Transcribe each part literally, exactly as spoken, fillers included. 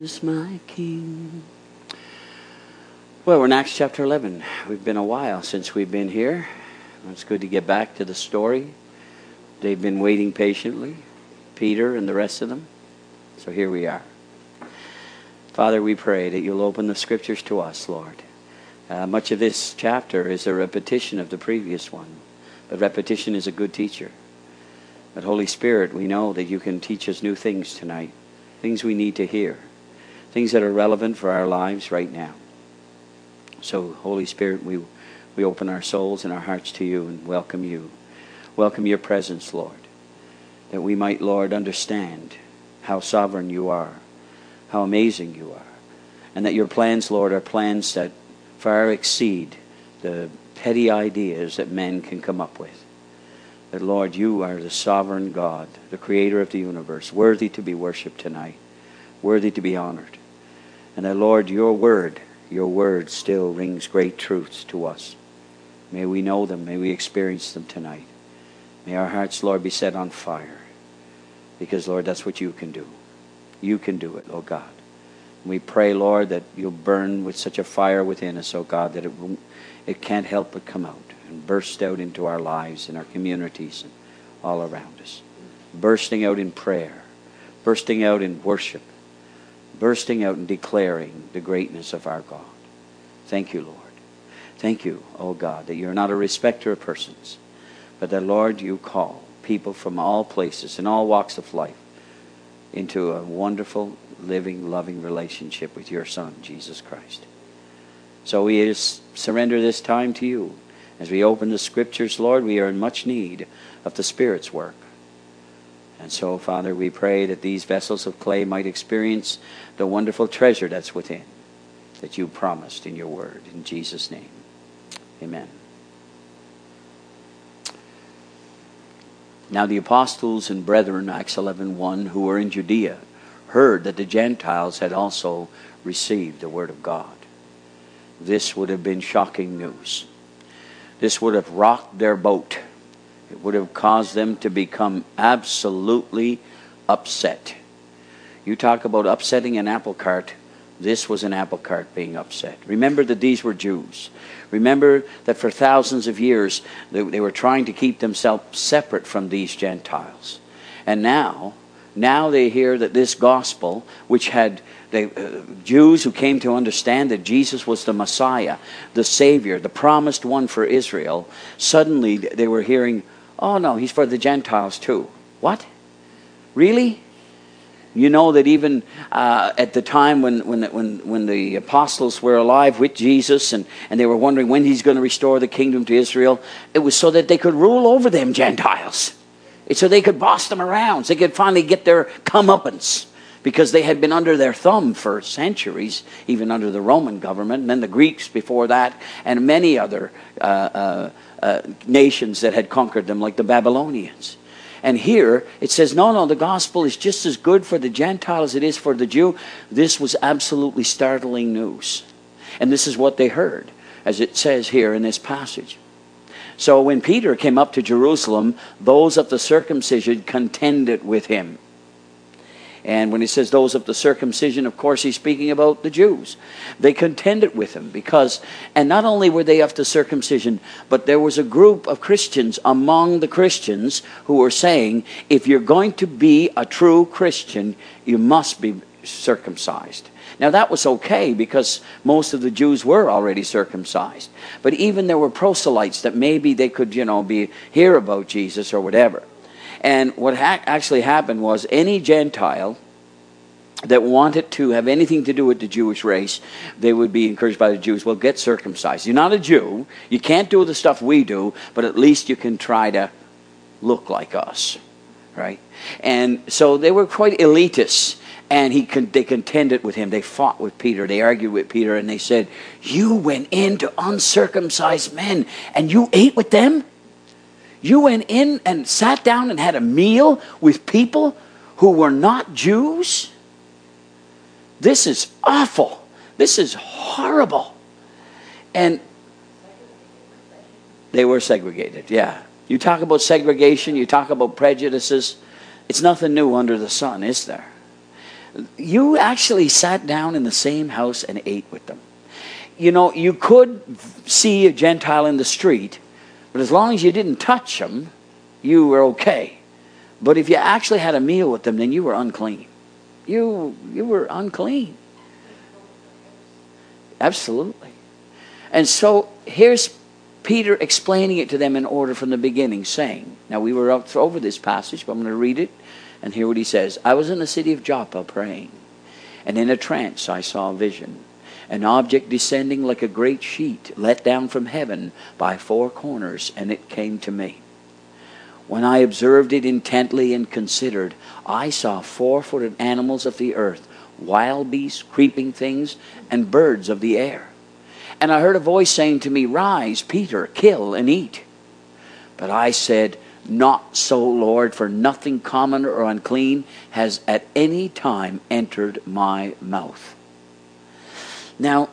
Is my King. Well, we're in Acts chapter eleven. We've been a while since we've been here. It's good to get back to the story. They've been waiting patiently, Peter and the rest of them. So here we are. Father, we pray that you'll open the scriptures to us, Lord. Uh, much of this chapter is a repetition of the previous one. But repetition is a good teacher. But Holy Spirit, we know that you can teach us new things tonight. Things we need to hear. Things that are relevant for our lives right now. So, Holy Spirit, we we open our souls and our hearts to you and welcome you. Welcome your presence, Lord. That we might, Lord, understand how sovereign you are, how amazing you are. And that your plans, Lord, are plans that far exceed the petty ideas that men can come up with. That, Lord, you are the sovereign God, the creator of the universe, worthy to be worshipped tonight, worthy to be honored. And that, Lord, your word, your word still rings great truths to us. May we know them. May we experience them tonight. May our hearts, Lord, be set on fire. Because, Lord, that's what you can do. You can do it, oh God. And we pray, Lord, that you'll burn with such a fire within us, oh God, that it won't, it can't help but come out and burst out into our lives and our communities and all around us. Bursting out in prayer. Bursting out in worship. Bursting out and declaring the greatness of our God. Thank you, Lord. Thank you, oh God, that you're not a respecter of persons, but that, Lord, you call people from all places and all walks of life into a wonderful, living, loving relationship with your Son, Jesus Christ. So we just surrender this time to you. As we open the Scriptures, Lord, we are in much need of the Spirit's work. And so, Father, we pray that these vessels of clay might experience the wonderful treasure that's within, that you promised in your word. In Jesus' name, amen. Now the apostles and brethren, Acts eleven one, who were in Judea, heard that the Gentiles had also received the word of God. This would have been shocking news. This would have rocked their boat. It would have caused them to become absolutely upset. You talk about upsetting an apple cart. This was an apple cart being upset. Remember that these were Jews. Remember that for thousands of years they, they were trying to keep themselves separate from these Gentiles. And now, now they hear that this gospel, which had the uh, Jews who came to understand that Jesus was the Messiah, the Savior, the promised one for Israel, suddenly they were hearing, oh no, he's for the Gentiles too. What? Really? You know that even uh, at the time when when when when the apostles were alive with Jesus and, and they were wondering when he's going to restore the kingdom to Israel, it was so that they could rule over them Gentiles. It's so they could boss them around. So they could finally get their comeuppance. Because they had been under their thumb for centuries, even under the Roman government, and then the Greeks before that, and many other uh, uh, uh, nations that had conquered them, like the Babylonians. And here it says, no, no, the gospel is just as good for the Gentile as it is for the Jew. This was absolutely startling news. And this is what they heard, as it says here in this passage. So when Peter came up to Jerusalem, those of the circumcision contended with him. And when he says those of the circumcision, of course, he's speaking about the Jews. They contended with him because, and not only were they of the circumcision, but there was a group of Christians among the Christians who were saying, if you're going to be a true Christian, you must be circumcised. Now that was okay because most of the Jews were already circumcised. But even there were proselytes that maybe they could, you know, be hear about Jesus or whatever. And what ha- actually happened was any Gentile that wanted to have anything to do with the Jewish race, they would be encouraged by the Jews, well, get circumcised. You're not a Jew. You can't do the stuff we do, but at least you can try to look like us, right? And so they were quite elitist, and he con- they contended with him. They fought with Peter. They argued with Peter, and they said, you went into uncircumcised men, and you ate with them? You went in and sat down and had a meal with people who were not Jews? This is awful. This is horrible. And they were segregated, yeah. You talk about segregation, you talk about prejudices. It's nothing new under the sun, is there? You actually sat down in the same house and ate with them. You know, you could see a Gentile in the street, but as long as you didn't touch them, you were okay. But if you actually had a meal with them, then you were unclean. You, you were unclean. Absolutely. And so here's Peter explaining it to them in order from the beginning, saying, now we were up over this passage, but I'm going to read it and hear what he says. I was in the city of Joppa praying, and in a trance I saw a vision, an object descending like a great sheet let down from heaven by four corners, and it came to me. When I observed it intently and considered, I saw four-footed animals of the earth, wild beasts, creeping things, and birds of the air. And I heard a voice saying to me, rise, Peter, kill and eat. But I said, not so, Lord, for nothing common or unclean has at any time entered my mouth. Now,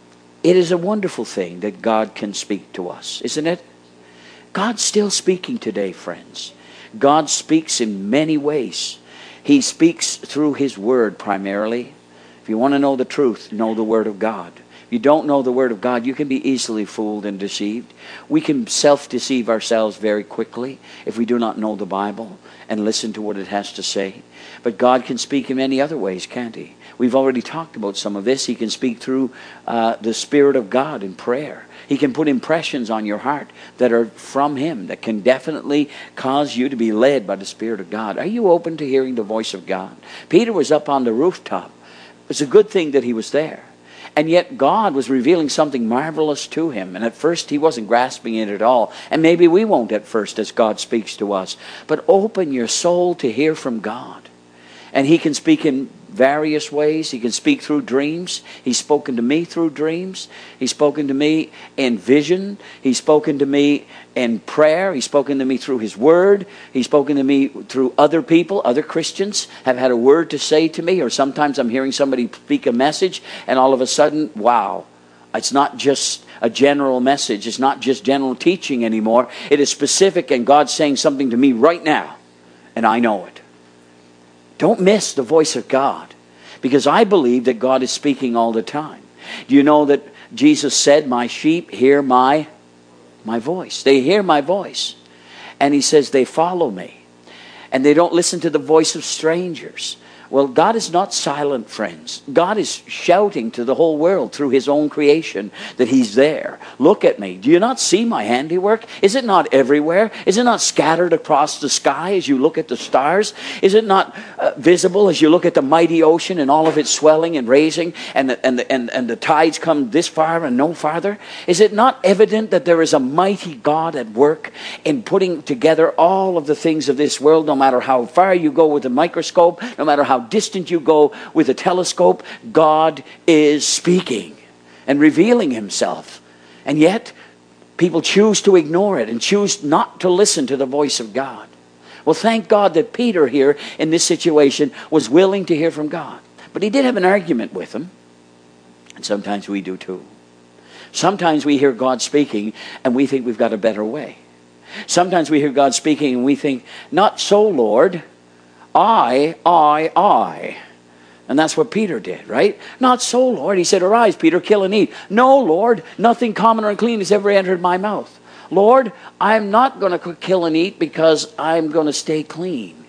it is a wonderful thing that God can speak to us, isn't it? God's still speaking today, friends. God speaks in many ways. He speaks through His Word primarily. If you want to know the truth, know the Word of God. If you don't know the Word of God, you can be easily fooled and deceived. We can self-deceive ourselves very quickly if we do not know the Bible and listen to what it has to say. But God can speak in many other ways, can't He? We've already talked about some of this. He can speak through uh, the Spirit of God in prayer. He can put impressions on your heart that are from Him, that can definitely cause you to be led by the Spirit of God. Are you open to hearing the voice of God? Peter was up on the rooftop. It's a good thing that he was there. And yet God was revealing something marvelous to him. And at first he wasn't grasping it at all. And maybe we won't at first as God speaks to us. But open your soul to hear from God. And He can speak in various ways. He can speak through dreams. He's spoken to me through dreams. He's spoken to me in vision. He's spoken to me in prayer. He's spoken to me through His Word. He's spoken to me through other people. Other Christians have had a word to say to me. Or sometimes I'm hearing somebody speak a message and all of a sudden, wow, it's not just a general message. It's not just general teaching anymore. It is specific, and God's saying something to me right now, and I know it. Don't miss the voice of God, because I believe that God is speaking all the time. Do you know that Jesus said, my sheep hear my, my voice. They hear my voice. And He says they follow me. And they don't listen to the voice of strangers. Well, God is not silent, friends. God is shouting to the whole world through His own creation that He's there. Look at me. Do you not see my handiwork? Is it not everywhere? Is it not scattered across the sky as you look at the stars? Is it not uh, visible as you look at the mighty ocean and all of its swelling and raising, and the, and, the, and, and the tides come this far and no farther? Is it not evident that there is a mighty God at work in putting together all of the things of this world, no matter how far you go with a microscope, no matter how distant you go with a telescope? God is speaking and revealing Himself. And yet, people choose to ignore it and choose not to listen to the voice of God. Well, thank God that Peter here in this situation was willing to hear from God. But he did have an argument with Him. And sometimes we do too. Sometimes we hear God speaking and we think we've got a better way. Sometimes we hear God speaking and we think, not so, Lord. I, I, I. And that's what Peter did, right? Not so, Lord. He said, arise, Peter, kill and eat. No, Lord, nothing common or unclean has ever entered my mouth. Lord, I'm not going to kill and eat because I'm going to stay clean.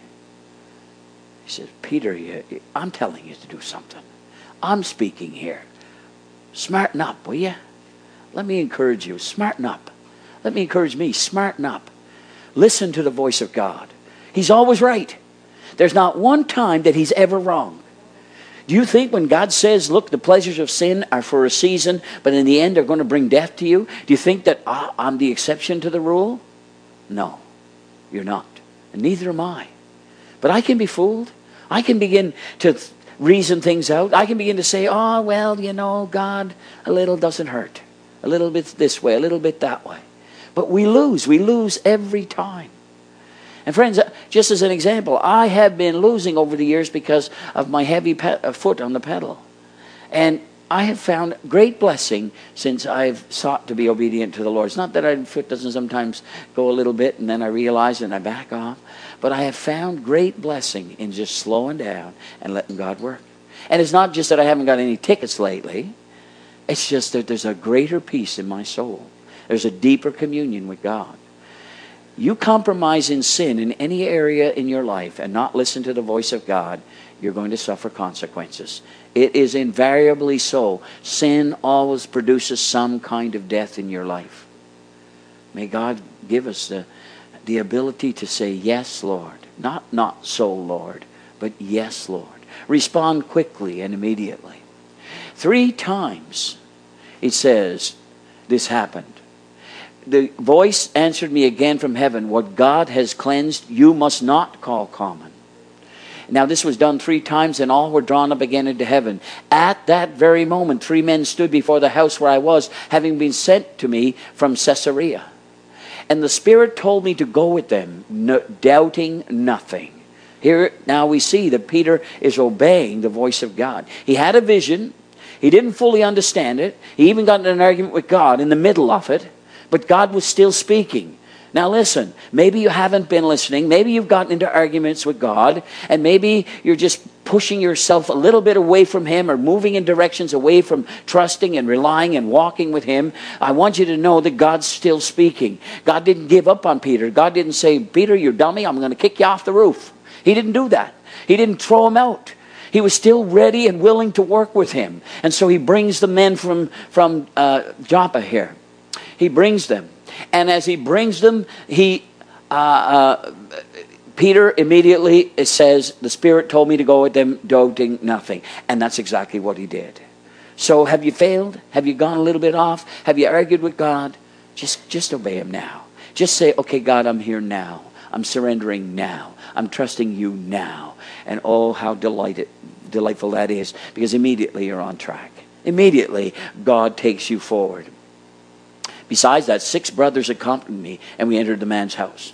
He says, Peter, I'm telling you to do something. I'm speaking here. Smarten up, will you? Let me encourage you. Smarten up. Let me encourage me. Smarten up. Listen to the voice of God. He's always right. There's not one time that He's ever wrong. Do you think when God says, look, the pleasures of sin are for a season, but in the end they're going to bring death to you? Do you think that ah, I'm the exception to the rule? No, you're not. And neither am I. But I can be fooled. I can begin to th- reason things out. I can begin to say, oh, well, you know, God, a little doesn't hurt. A little bit this way, a little bit that way. But we lose. We lose every time. And friends, just as an example, I have been losing over the years because of my heavy pe- foot on the pedal. And I have found great blessing since I've sought to be obedient to the Lord. It's not that my foot doesn't sometimes go a little bit and then I realize and I back off. But I have found great blessing in just slowing down and letting God work. And it's not just that I haven't got any tickets lately. It's just that there's a greater peace in my soul. There's a deeper communion with God. You compromise in sin in any area in your life and not listen to the voice of God, you're going to suffer consequences. It is invariably so. Sin always produces some kind of death in your life. May God give us the, the ability to say, yes, Lord. Not, not so, Lord, but yes, Lord. Respond quickly and immediately. Three times, it says, this happened. The voice answered me again from heaven, what God has cleansed, you must not call common. Now this was done three times, and all were drawn up again into heaven. At that very moment, three men stood before the house where I was, having been sent to me from Caesarea. And the Spirit told me to go with them, no, doubting nothing. Here now we see that Peter is obeying the voice of God. He had a vision. He didn't fully understand it. He even got in an argument with God in the middle of it. But God was still speaking. Now listen, maybe you haven't been listening. Maybe you've gotten into arguments with God. And maybe you're just pushing yourself a little bit away from Him, or moving in directions away from trusting and relying and walking with Him. I want you to know that God's still speaking. God didn't give up on Peter. God didn't say, Peter, you're dummy, I'm going to kick you off the roof. He didn't do that. He didn't throw him out. He was still ready and willing to work with him. And so he brings the men from, from uh, Joppa here. He brings them. And as he brings them, he uh, uh, Peter immediately, it says, the Spirit told me to go with them, doubting nothing. And that's exactly what he did. So have you failed? Have you gone a little bit off? Have you argued with God? Just, just obey Him now. Just say, okay, God, I'm here now. I'm surrendering now. I'm trusting you now. And oh, how delighted, delightful that is. Because immediately you're on track. Immediately God takes you forward. Besides that, six brothers accompanied me, and we entered the man's house.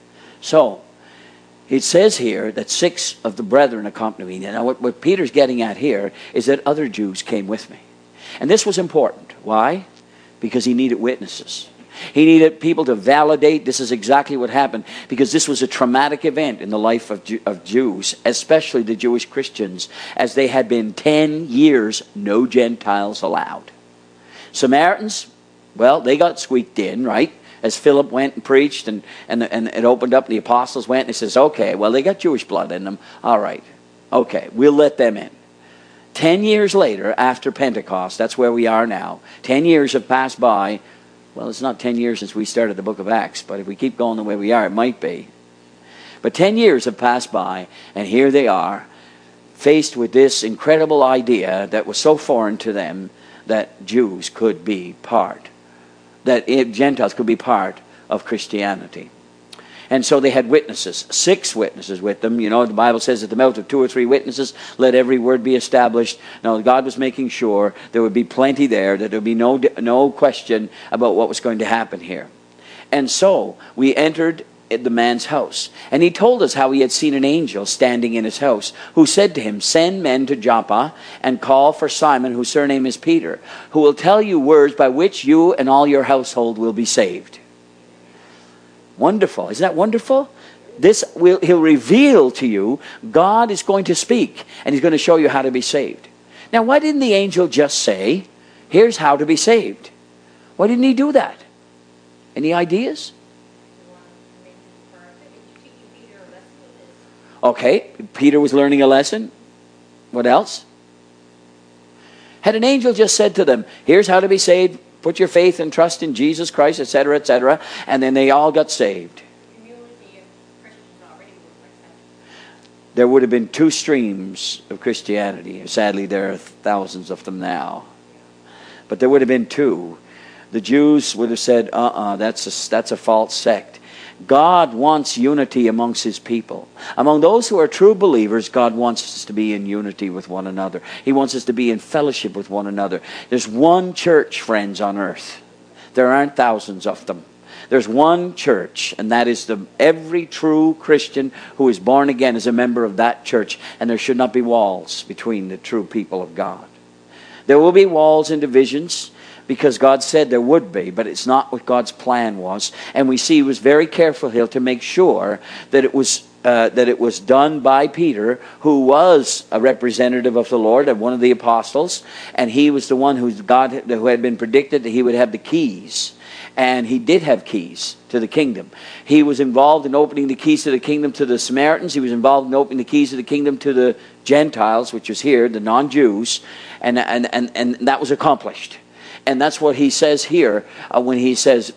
So, it says here that six of the brethren accompanied me. Now, what, what Peter's getting at here is that other Jews came with me. And this was important. Why? Because he needed witnesses. He needed people to validate this is exactly what happened, because this was a traumatic event in the life of, Jew, of Jews, especially the Jewish Christians, as they had been ten years no Gentiles allowed. Samaritans, well, they got squeaked in, right? As Philip went and preached, and, and, and it opened up, and the apostles went, and he says, okay, well, they got Jewish blood in them. All right, okay, we'll let them in. Ten years later, after Pentecost, that's where we are now. Ten years have passed by. Well, it's not ten years since we started the book of Acts, but if we keep going the way we are, it might be. But ten years have passed by, and here they are, faced with this incredible idea that was so foreign to them, that Jews could be part, that Gentiles could be part of Christianity. And so they had witnesses, six witnesses with them. You know, the Bible says at the mouth of two or three witnesses, let every word be established. Now, God was making sure there would be plenty there, that there would be no, no question about what was going to happen here. And so we entered the man's house. And he told us how he had seen an angel standing in his house, who said to him, send men to Joppa and call for Simon, whose surname is Peter, who will tell you words by which you and all your household will be saved. Wonderful. Isn't that wonderful? This will, he'll reveal to you, God is going to speak, and he's going to show you how to be saved. Now, why didn't the angel just say, here's how to be saved? Why didn't he do that? Any ideas? Okay, Peter was learning a lesson. What else? Had an angel just said to them, here's how to be saved, put your faith and trust in Jesus Christ, et cetera, et cetera, and then they all got saved. There would have been two streams of Christianity. Sadly, there are thousands of them now. But there would have been two. The Jews would have said, uh-uh, that's a, that's a false sect. God wants unity amongst His people. Among those who are true believers, God wants us to be in unity with one another. He wants us to be in fellowship with one another. There's one church, friends, on earth. There aren't thousands of them. There's one church, and that is the every true Christian who is born again is a member of that church, and there should not be walls between the true people of God. There will be walls and divisions, because God said there would be, but it's not what God's plan was. And we see he was very careful here to make sure that it was uh, that it was done by Peter, who was a representative of the Lord and one of the apostles, and he was the one who God who had been predicted that he would have the keys. And he did have keys to the kingdom. He was involved in opening the keys to the kingdom to the Samaritans. He was involved in opening the keys to the kingdom to the Gentiles, which was here, the non-Jews. And, and, and, and that was accomplished. And that's what he says here uh, when he says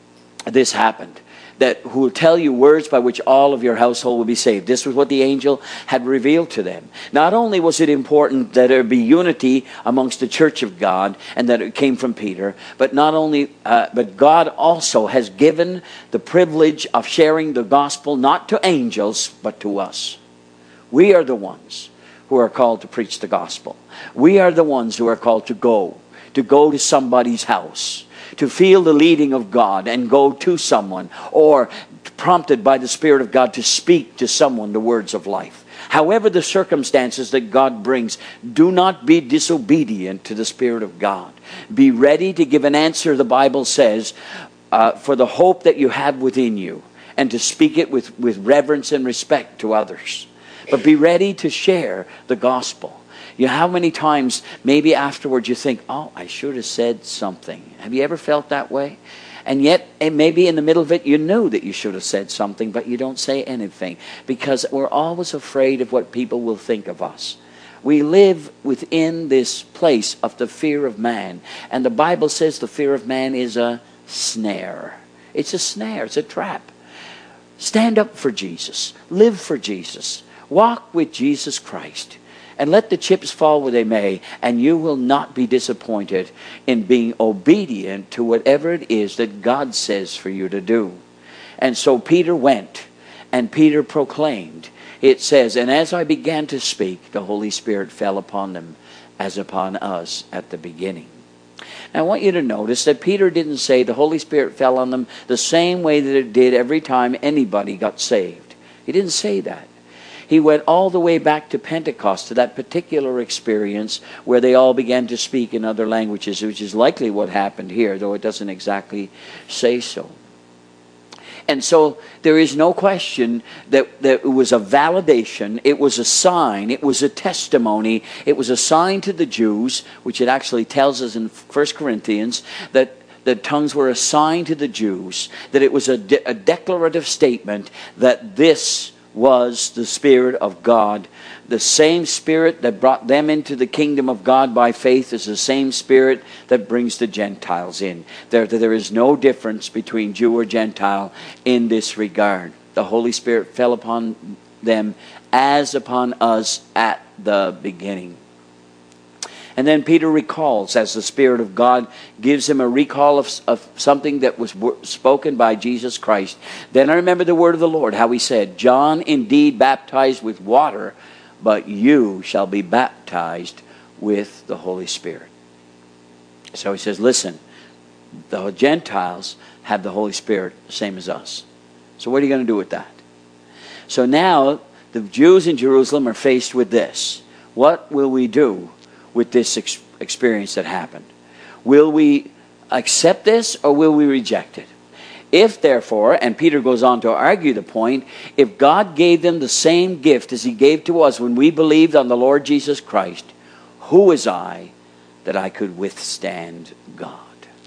this happened. That who will tell you words by which all of your household will be saved. This was what the angel had revealed to them. Not only was it important that there be unity amongst the church of God, and that it came from Peter, but not only, uh, but God also has given the privilege of sharing the gospel not to angels, but to us. We are the ones who are called to preach the gospel. We are the ones who are called to go, to go to somebody's house, to feel the leading of God and go to someone, or prompted by the Spirit of God to speak to someone the words of life. However the circumstances that God brings, do not be disobedient to the Spirit of God. Be ready to give an answer, the Bible says, uh, for the hope that you have within you, and to speak it with, with reverence and respect to others. But be ready to share the gospel. You know, how many times maybe afterwards you think, oh, I should have said something. Have you ever felt that way? And yet, and maybe in the middle of it, you knew that you should have said something, but you don't say anything. Because we're always afraid of what people will think of us. We live within this place of the fear of man. And the Bible says the fear of man is a snare. It's a snare. It's a trap. Stand up for Jesus. Live for Jesus. Walk with Jesus Christ. And let the chips fall where they may, and you will not be disappointed in being obedient to whatever it is that God says for you to do. And so Peter went, and Peter proclaimed. It says, and as I began to speak, the Holy Spirit fell upon them as upon us at the beginning. Now I want you to notice that Peter didn't say the Holy Spirit fell on them the same way that it did every time anybody got saved. He didn't say that. He went all the way back to Pentecost, to that particular experience where they all began to speak in other languages, which is likely what happened here, though it doesn't exactly say so. And so there is no question that, that it was a validation, it was a sign, it was a testimony, it was a sign to the Jews, which it actually tells us in First Corinthians, that the tongues were a sign to the Jews, that it was a, de- a declarative statement that this was the Spirit of God. The same Spirit that brought them into the kingdom of God by faith is the same Spirit that brings the Gentiles in. There, there is no difference between Jew or Gentile in this regard. The Holy Spirit fell upon them as upon us at the beginning. And then Peter recalls, as the Spirit of God gives him a recall of, of something that was spoken by Jesus Christ. Then I remember the word of the Lord, how he said, John indeed baptized with water, but you shall be baptized with the Holy Spirit. So he says, listen, the Gentiles have the Holy Spirit, same as us. So what are you going to do with that? So now the Jews in Jerusalem are faced with this. What will we do with this ex- experience that happened? Will we accept this or will we reject it? If therefore, and Peter goes on to argue the point, if God gave them the same gift as he gave to us when we believed on the Lord Jesus Christ, who was I that I could withstand God?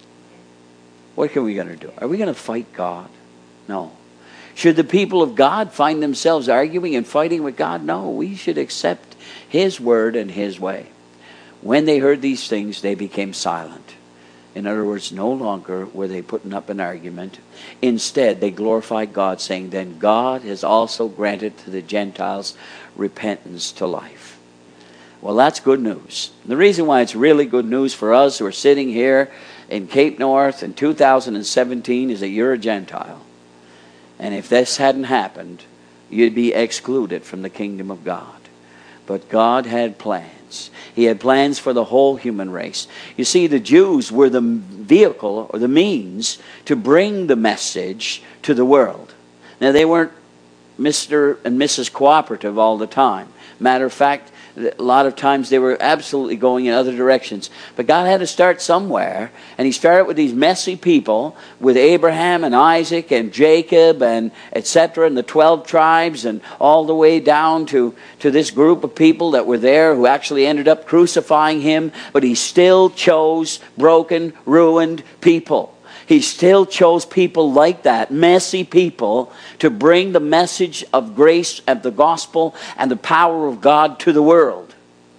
What are we going to do? Are we going to fight God? No. Should the people of God find themselves arguing and fighting with God? No. We should accept his word and his way. When they heard these things, they became silent. In other words, no longer were they putting up an argument. Instead, they glorified God, saying, then God has also granted to the Gentiles repentance to life. Well, that's good news. The reason why it's really good news for us who are sitting here in Cape North in two thousand seventeen is that you're a Gentile. And if this hadn't happened, you'd be excluded from the kingdom of God. But God had plans. He had plans for the whole human race. You see, the Jews were the vehicle or the means to bring the message to the world. Now, they weren't Mister and Missus Cooperative all the time. Matter of fact, A lot of times they were absolutely going in other directions. But God had to start somewhere. And he started with these messy people, with Abraham and Isaac and Jacob and et cetera, and the twelve tribes, and all the way down to, to this group of people that were there who actually ended up crucifying him. But he still chose broken, ruined people. He still chose people like that, messy people, to bring the message of grace and the gospel and the power of God to the world.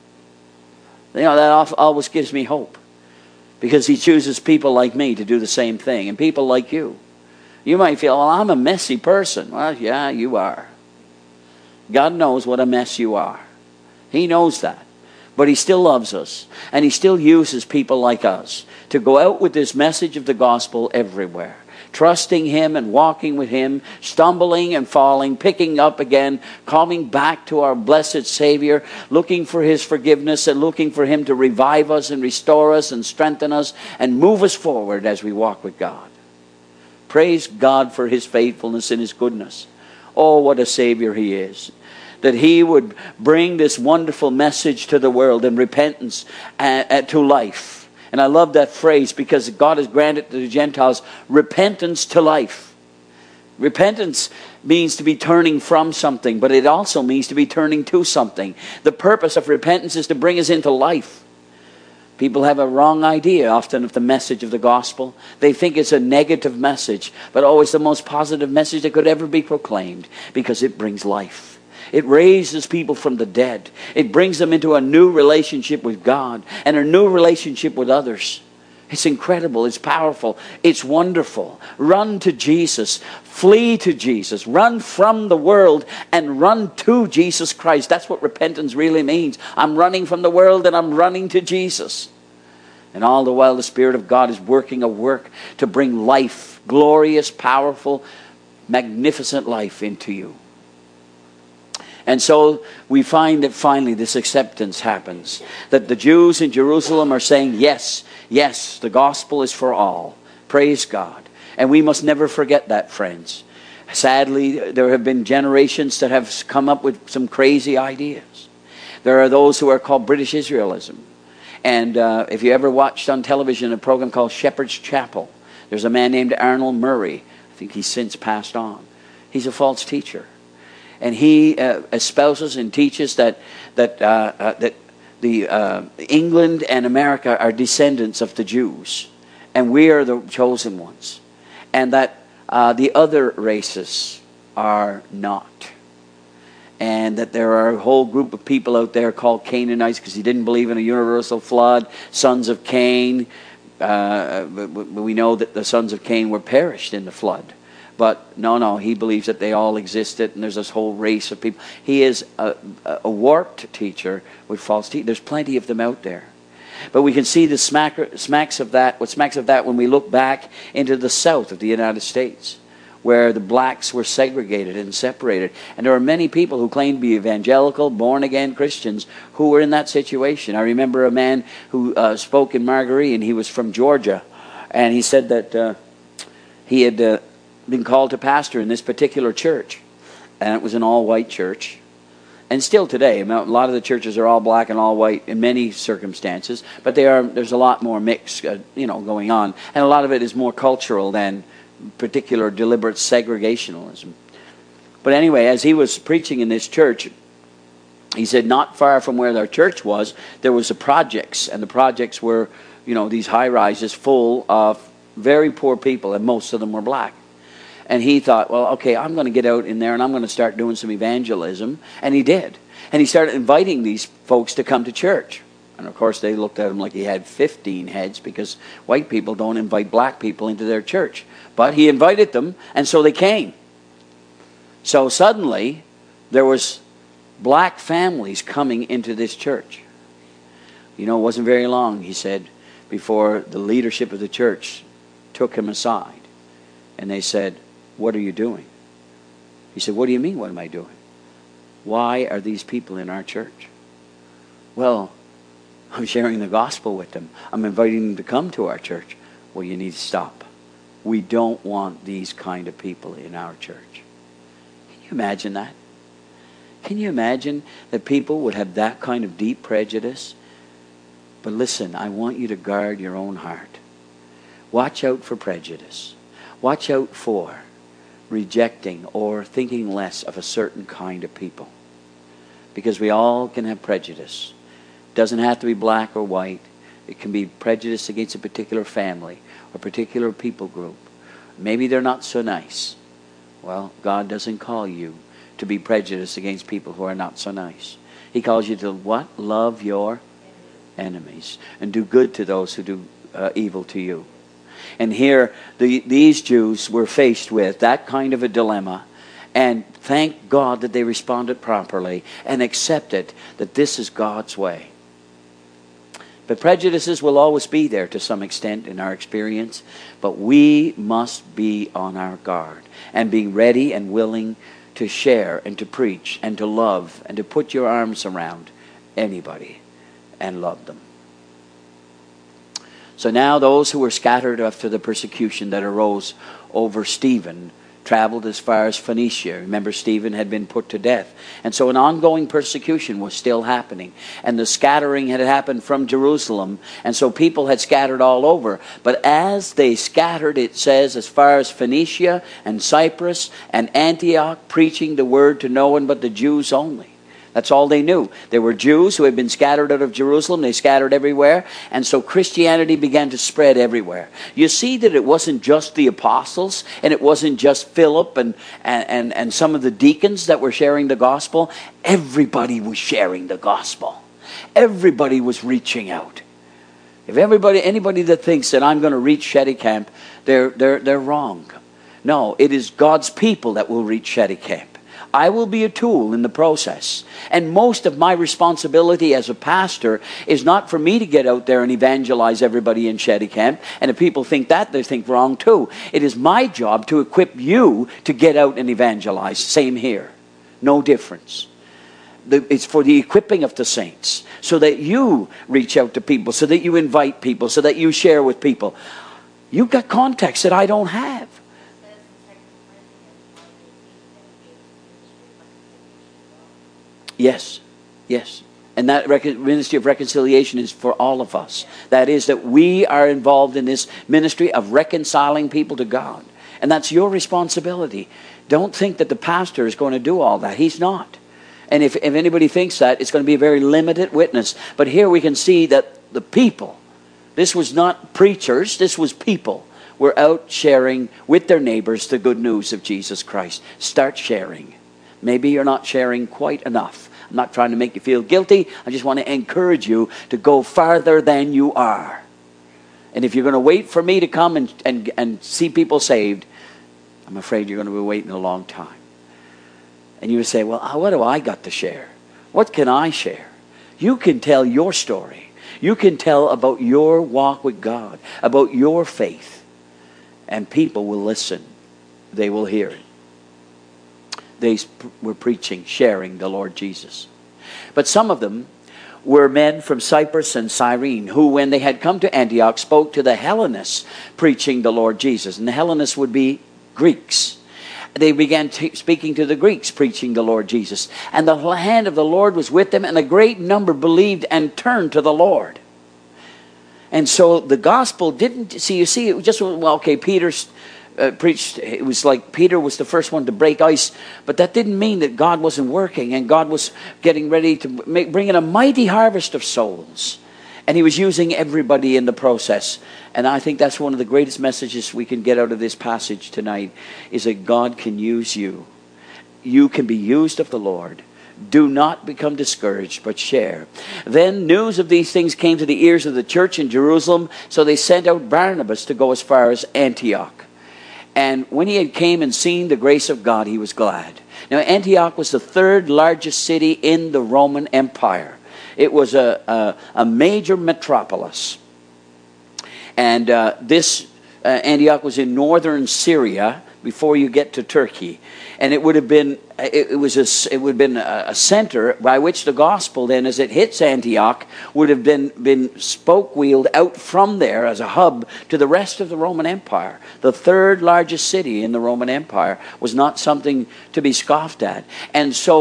You know, that always gives me hope, because he chooses people like me to do the same thing, and people like you. You might feel, well, I'm a messy person. Well, yeah, you are. God knows what a mess you are. He knows that. But he still loves us, and he still uses people like us to go out with this message of the gospel everywhere, trusting him and walking with him, stumbling and falling, picking up again, coming back to our blessed Savior, looking for his forgiveness and looking for him to revive us and restore us and strengthen us and move us forward as we walk with God. Praise God for his faithfulness and his goodness. Oh, what a Savior he is. That he would bring this wonderful message to the world, and repentance uh, uh, to life. And I love that phrase, because God has granted to the Gentiles repentance to life. Repentance means to be turning from something, but it also means to be turning to something. The purpose of repentance is to bring us into life. People have a wrong idea often of the message of the gospel. They think it's a negative message, but always the most positive message that could ever be proclaimed, because it brings life. It raises people from the dead. It brings them into a new relationship with God and a new relationship with others. It's incredible. It's powerful. It's wonderful. Run to Jesus. Flee to Jesus. Run from the world and run to Jesus Christ. That's what repentance really means. I'm running from the world and I'm running to Jesus. And all the while the Spirit of God is working a work to bring life, glorious, powerful, magnificent life into you. And so we find that finally this acceptance happens. That the Jews in Jerusalem are saying, yes, yes, the gospel is for all. Praise God. And we must never forget that, friends. Sadly, there have been generations that have come up with some crazy ideas. There are those who are called British Israelism. And uh, if you ever watched on television a program called Shepherd's Chapel, there's a man named Arnold Murray. I think he's since passed on. He's a false teacher. And he uh, espouses and teaches that that uh, uh, that the uh, England and America are descendants of the Jews, and we are the chosen ones, and that uh, the other races are not, and that there are a whole group of people out there called Canaanites, because he didn't believe in a universal flood. Sons of Cain, uh, we know that the sons of Cain were perished in the flood. But no, no, he believes that they all existed, and there's this whole race of people. He is a, a warped teacher with false teachers. There's plenty of them out there. But we can see the smack, smacks of that, what smacks of that when we look back into the south of the United States, where the blacks were segregated and separated. And there are many people who claim to be evangelical, born-again Christians who were in that situation. I remember a man who uh, spoke in Marguerite, and he was from Georgia. And he said that uh, he had... Uh, been called to pastor in this particular church, and it was an all-white church. And still today, a lot of the churches are all black and all white in many circumstances, but they are, there's a lot more mix, uh, you know, going on, and a lot of it is more cultural than particular deliberate segregationalism. But anyway, as he was preaching in this church, he said not far from where their church was, there was the projects, and the projects were, you know, these high-rises full of very poor people, and most of them were black. And he thought, well, okay, I'm going to get out in there and I'm going to start doing some evangelism. And he did. And he started inviting these folks to come to church. And of course, they looked at him like he had fifteen heads, because white people don't invite black people into their church. But he invited them, and so they came. So suddenly, there was black families coming into this church. You know, it wasn't very long, he said, before the leadership of the church took him aside. And they said, what are you doing? He said, what do you mean, what am I doing? Why are these people in our church? Well, I'm sharing the gospel with them. I'm inviting them to come to our church. Well, you need to stop. We don't want these kind of people in our church. Can you imagine that? Can you imagine that people would have that kind of deep prejudice? But listen, I want you to guard your own heart. Watch out for prejudice. Watch out for rejecting or thinking less of a certain kind of people. Because we all can have prejudice. It doesn't have to be black or white. It can be prejudice against a particular family or particular people group. Maybe they're not so nice. Well, God doesn't call you to be prejudiced against people who are not so nice. He calls you to what? Love your enemies and do good to those who do uh, evil to you. And here, the, these Jews were faced with that kind of a dilemma. And thank God that they responded properly and accepted that this is God's way. But prejudices will always be there to some extent in our experience. But we must be on our guard and be ready and willing to share and to preach and to love and to put your arms around anybody and love them. So now those who were scattered after the persecution that arose over Stephen traveled as far as Phoenicia. Remember, Stephen had been put to death. And so an ongoing persecution was still happening. And the scattering had happened from Jerusalem. And so people had scattered all over. But as they scattered, it says, as far as Phoenicia and Cyprus and Antioch, preaching the word to no one but the Jews only. That's all they knew. There were Jews who had been scattered out of Jerusalem. They scattered everywhere. And so Christianity began to spread everywhere. You see that it wasn't just the apostles, and it wasn't just Philip and, and, and, and some of the deacons that were sharing the gospel. Everybody was sharing the gospel. Everybody was reaching out. If everybody, anybody that thinks that I'm going to reach Shetty Camp, they're, they're, they're wrong. No, it is God's people that will reach Shetty Camp. I will be a tool in the process. And most of my responsibility as a pastor is not for me to get out there and evangelize everybody in Shetty Camp. And if people think that, they think wrong too. It is my job to equip you to get out and evangelize. Same here. No difference. It's for the equipping of the saints. So that you reach out to people. So that you invite people. So that you share with people. You've got contacts that I don't have. Yes, yes. And that ministry of reconciliation is for all of us. That is that we are involved in this ministry of reconciling people to God. And that's your responsibility. Don't think that the pastor is going to do all that. He's not. And if, if anybody thinks that, it's going to be a very limited witness. But here we can see that the people, this was not preachers, this was people, were out sharing with their neighbors the good news of Jesus Christ. Start sharing. Maybe you're not sharing quite enough. I'm not trying to make you feel guilty. I just want to encourage you to go farther than you are. And if you're going to wait for me to come and, and, and see people saved, I'm afraid you're going to be waiting a long time. And you say, well, what do I got to share? What can I share? You can tell your story. You can tell about your walk with God, about your faith. And people will listen. They will hear it. They were preaching, sharing the Lord Jesus. But some of them were men from Cyprus and Cyrene, who, when they had come to Antioch, spoke to the Hellenists, preaching the Lord Jesus. And the Hellenists would be Greeks. They began t- speaking to the Greeks, preaching the Lord Jesus. And the hand of the Lord was with them, and a great number believed and turned to the Lord. And so the gospel didn't, see, you see, it was just, well, okay, Peter's, Uh, preached, it was like Peter was the first one to break ice, but that didn't mean that God wasn't working, and God was getting ready to make, bring in a mighty harvest of souls, and he was using everybody in the process. And I think that's one of the greatest messages we can get out of this passage tonight, is that God can use you. You can be used of the Lord. Do not become discouraged, but share. Then news of these things came to the ears of the church in Jerusalem, so they sent out Barnabas to go as far as Antioch. And when he had came and seen the grace of God, he was glad. Now, Antioch was the third largest city in the Roman Empire. It was a, a, a major metropolis. And uh, this uh, Antioch was in northern Syria before you get to Turkey. And it would have been it, it was a, it would have been a, a center by which the gospel then, as it hits Antioch, would have been been spoke wheeled out from there as a hub to the rest of the Roman Empire. The third largest city in the Roman Empire was not something to be scoffed at. And so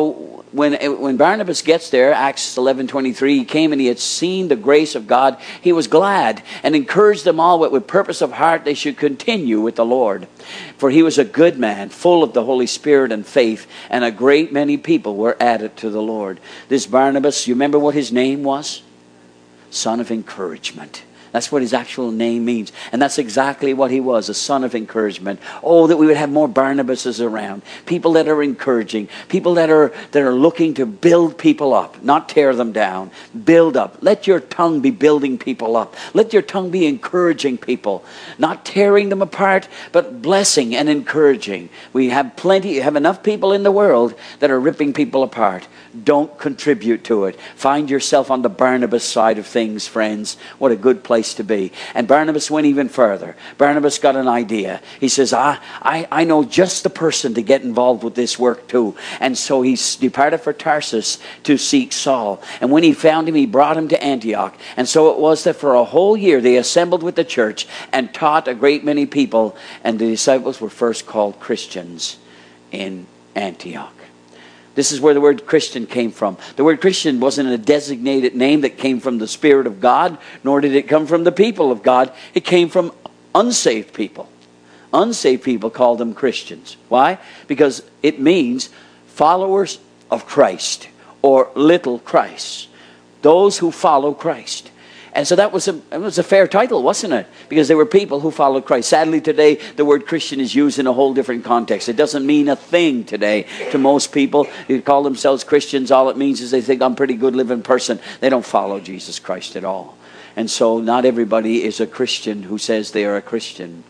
when, when Barnabas gets there, Acts eleven twenty-three, he came and he had seen the grace of God. He was glad and encouraged them all with, with purpose of heart they should continue with the Lord. For he was a good man, full of the Holy Spirit and faith, and a great many people were added to the Lord. This Barnabas, you remember what his name was? Son of encouragement. That's what his actual name means. And that's exactly what he was, a son of encouragement. Oh, that we would have more Barnabases around. People that are encouraging. People that are that are looking to build people up, not tear them down. Build up. Let your tongue be building people up. Let your tongue be encouraging people. Not tearing them apart, but blessing and encouraging. We have plenty, have enough people in the world that are ripping people apart. Don't contribute to it. Find yourself on the Barnabas side of things, friends. What a good place to be. And Barnabas went even further. Barnabas got an idea. He says, I, I, I know just the person to get involved with this work too. And so he departed for Tarsus to seek Saul. And when he found him, he brought him to Antioch. And so it was that for a whole year they assembled with the church and taught a great many people. And the disciples were first called Christians in Antioch. This is where the word Christian came from. The word Christian wasn't a designated name that came from the Spirit of God, nor did it come from the people of God. It came from unsaved people. Unsaved people called them Christians. Why? Because it means followers of Christ, or little Christ. Those who follow Christ. And so that was a, it was a fair title, wasn't it? Because they were people who followed Christ. Sadly today, the word Christian is used in a whole different context. It doesn't mean a thing today to most people who call themselves Christians. All it means is they think, I'm a pretty good living person. They don't follow Jesus Christ at all. And so not everybody is a Christian who says they are a Christian.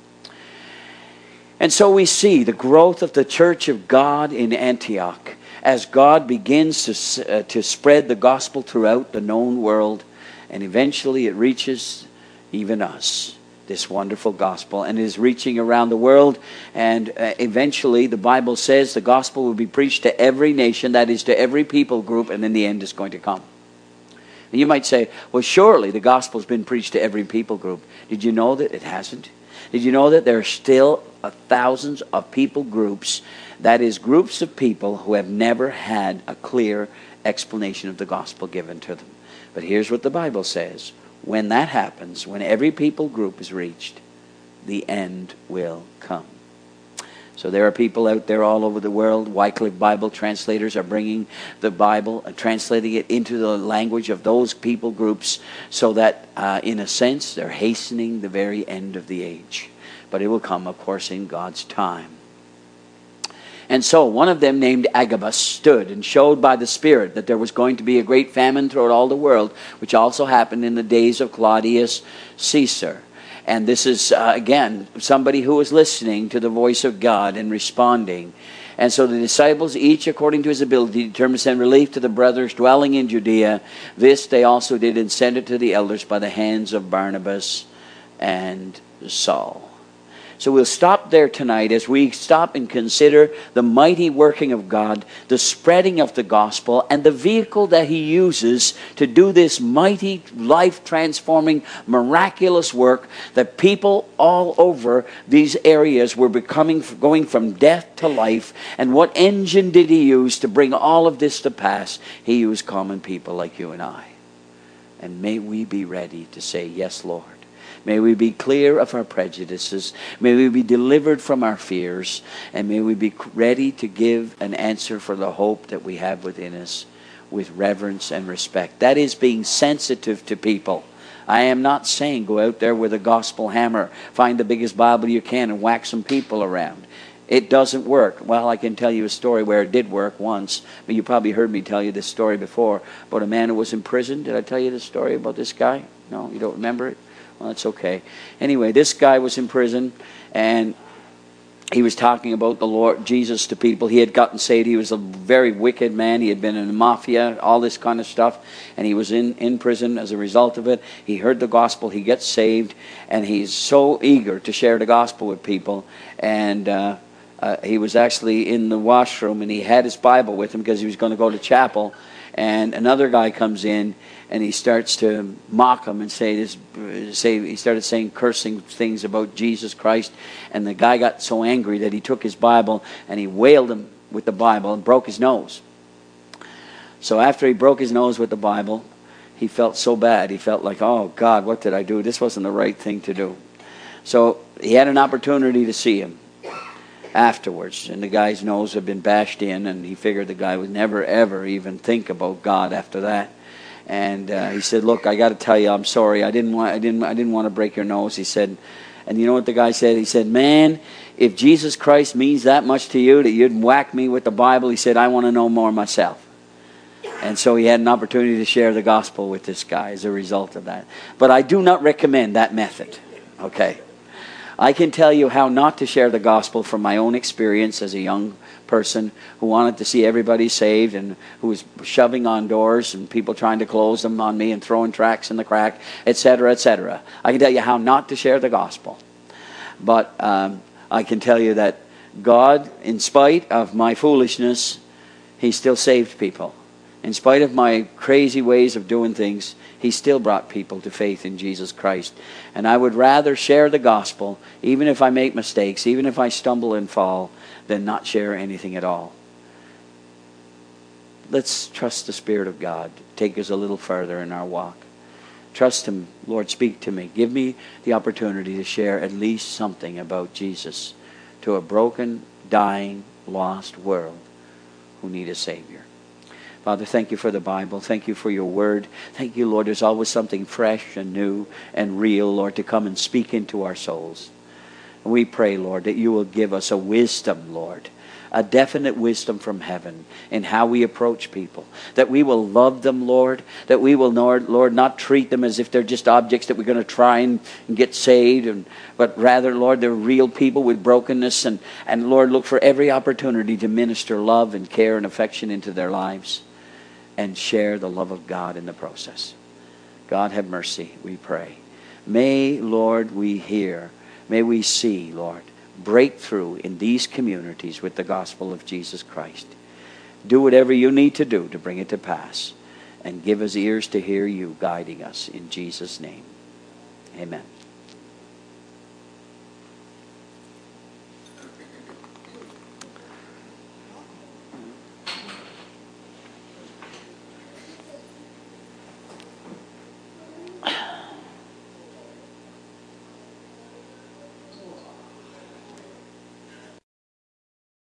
And so we see the growth of the church of God in Antioch as God begins to, uh, to spread the gospel throughout the known world. And eventually it reaches even us, this wonderful gospel, and is reaching around the world. And uh, eventually the Bible says the gospel will be preached to every nation, that is to every people group, and in the end it's going to come. And you might say, well, surely the gospel's been preached to every people group. Did you know that it hasn't? Did you know that there are still uh, thousands of people groups, that is groups of people who have never had a clear explanation of the gospel given to them? But here's what the Bible says. When that happens, when every people group is reached, the end will come. So there are people out there all over the world. Wycliffe Bible translators are bringing the Bible and translating it into the language of those people groups so that, uh, in a sense, they're hastening the very end of the age. But it will come, of course, in God's time. And so one of them, named Agabus, stood and showed by the Spirit that there was going to be a great famine throughout all the world, which also happened in the days of Claudius Caesar. And this is, uh, again, somebody who was listening to the voice of God and responding. And so the disciples, each according to his ability, determined to send relief to the brothers dwelling in Judea. This they also did, and sent it to the elders by the hands of Barnabas and Saul. So we'll stop there tonight as we stop and consider the mighty working of God, the spreading of the gospel, and the vehicle that he uses to do this mighty, life-transforming, miraculous work that people all over these areas were becoming, going from death to life. And what engine did he use to bring all of this to pass? He used common people like you and I. And may we be ready to say, yes, Lord. May we be clear of our prejudices. May we be delivered from our fears. And may we be ready to give an answer for the hope that we have within us with reverence and respect. That is being sensitive to people. I am not saying go out there with a gospel hammer, find the biggest Bible you can and whack some people around. It doesn't work. Well, I can tell you a story where it did work once. But you probably heard me tell you this story before about a man who was in prison. Did I tell you the story about this guy? No, you don't remember it? Well, that's okay. Anyway, this guy was in prison, and he was talking about the Lord Jesus to people. He had gotten saved. He was a very wicked man. He had been in the mafia, all this kind of stuff, and he was in, in prison as a result of it. He heard the gospel. He gets saved, and he's so eager to share the gospel with people. And uh, uh, he was actually in the washroom, and he had his Bible with him because he was going to go to chapel. And another guy comes in, and he starts to mock him and say this. Say he started saying cursing things about Jesus Christ, and the guy got so angry that he took his Bible and he whaled him with the Bible and broke his nose. So after he broke his nose with the Bible, he felt so bad. He felt like, oh, God, what did I do? This wasn't the right thing to do. So he had an opportunity to see him afterwards. And the guy's nose had been bashed in, and he figured the guy would never, ever even think about God after that. And uh, he said, look, I got to tell you, I'm sorry. I didn't want, I didn't, I didn't want to break your nose. He said, and you know what the guy said? He said, man, if Jesus Christ means that much to you, that you'd whack me with the Bible, he said, I want to know more myself. And so he had an opportunity to share the gospel with this guy as a result of that. But I do not recommend that method. Okay. I can tell you how not to share the gospel from my own experience as a young person who wanted to see everybody saved and who was shoving on doors and people trying to close them on me and throwing tracts in the crack, et cetera, et cetera. I can tell you how not to share the gospel. But um, I can tell you that God, in spite of my foolishness, He still saved people. In spite of my crazy ways of doing things, He still brought people to faith in Jesus Christ. And I would rather share the gospel, even if I make mistakes, even if I stumble and fall, than not share anything at all. Let's trust the Spirit of God to take us a little further in our walk. Trust Him. Lord, speak to me. Give me the opportunity to share at least something about Jesus to a broken, dying, lost world who need a Savior. Father, thank you for the Bible. Thank you for your word. Thank you, Lord. There's always something fresh and new and real, Lord, to come and speak into our souls. And we pray, Lord, that you will give us a wisdom, Lord, a definite wisdom from heaven in how we approach people. That we will love them, Lord. That we will, Lord, Lord not treat them as if they're just objects that we're going to try and, and get saved. And, but rather, Lord, they're real people with brokenness. And, and, Lord, look for every opportunity to minister love and care and affection into their lives. And share the love of God in the process. God, have mercy, we pray. May, Lord, we hear. May we see, Lord, breakthrough in these communities with the gospel of Jesus Christ. Do whatever you need to do to bring it to pass. And give us ears to hear you guiding us in Jesus' name. Amen.